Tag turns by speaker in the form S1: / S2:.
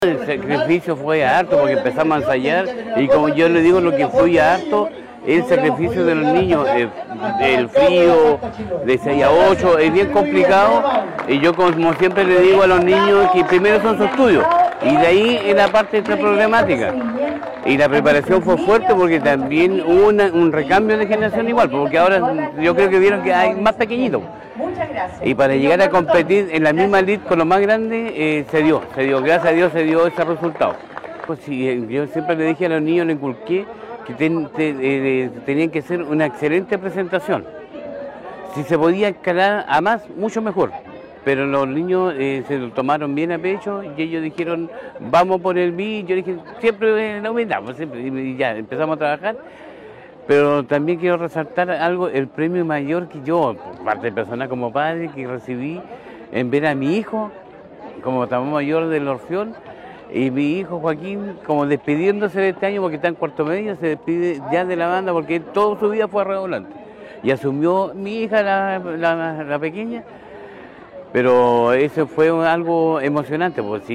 S1: El sacrificio fue harto porque empezamos a ensayar y como yo le digo, lo que fue harto el sacrificio de los niños, el frío de 6 a 8 es bien complicado y yo como siempre le digo a los niños que primero son sus estudios y de ahí en la parte de esta problemática. Y la preparación fue fuerte porque también hubo un recambio de generación igual, porque ahora yo creo que vieron que hay más pequeñitos. Y para llegar a competir en la misma elite con los más grandes, se dio, gracias a Dios se dio ese resultado. Pues sí, yo siempre le dije a los niños, le inculqué que tenían que hacer una excelente presentación. Si se podía escalar a más, mucho mejor. Pero los niños se lo tomaron bien a pecho y ellos dijeron, vamos por el BI. Yo dije, siempre en la humildad, pues siempre, y ya empezamos a trabajar. Pero también quiero resaltar algo, el premio mayor que yo, por parte personal como padre, que recibí en ver a mi hijo como también mayor del Orfeón, y mi hijo Joaquín como despidiéndose de este año porque está en cuarto medio, se despide ya de la banda porque toda su vida fue redoblante. Y asumió mi hija, la pequeña, pero eso fue algo emocionante. Pues,